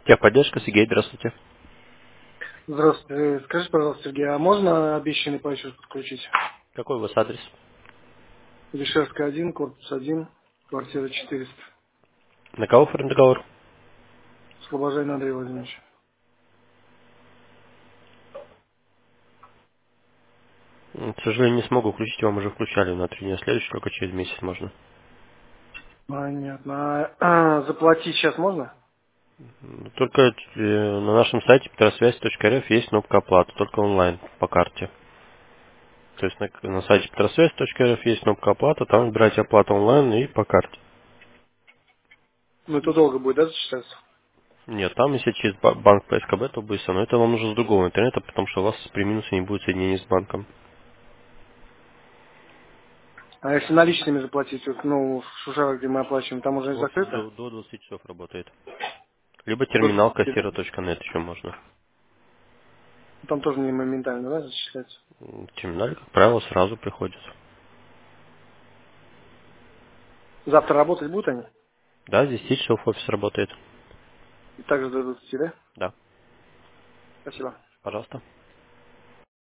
Техподдержка, Сергей, здравствуйте. Здравствуйте. Скажите, пожалуйста, Сергей, а можно обещанный платеж подключить? Какой у вас адрес? Вишерская 1, корпус 1, квартира 400. На кого оформлен договор? Слобожанин Андрей Владимирович. К сожалению, не смогу включить, вам уже включали на 3 дня. Следующий только через месяц можно. Понятно. Заплатить сейчас можно? Только на нашем сайте petrosвязь.рф есть кнопка оплаты, только онлайн по карте. То есть на сайте petrosвязь.рф есть кнопка оплата, там выбираете оплату онлайн и по карте. Ну, это долго будет, да, зачитаться? Нет, там если через банк по СКБ, то быстро, но это вам нужно с другого интернета, потому что у вас при минусе не будет соединения с банком. А если наличными заплатить, вот, ну, в Шушарах, где мы оплачиваем, там уже Офис закрыто? до 20 часов работает. Либо До терминал 20, да? кассира.нет еще можно. Там тоже не моментально, да, зачисляется? В терминале, как правило, сразу приходит. Завтра работать будут они? Да, здесь 10 часов офис работает. И также до 20, да? Да, Спасибо. пожалуйста.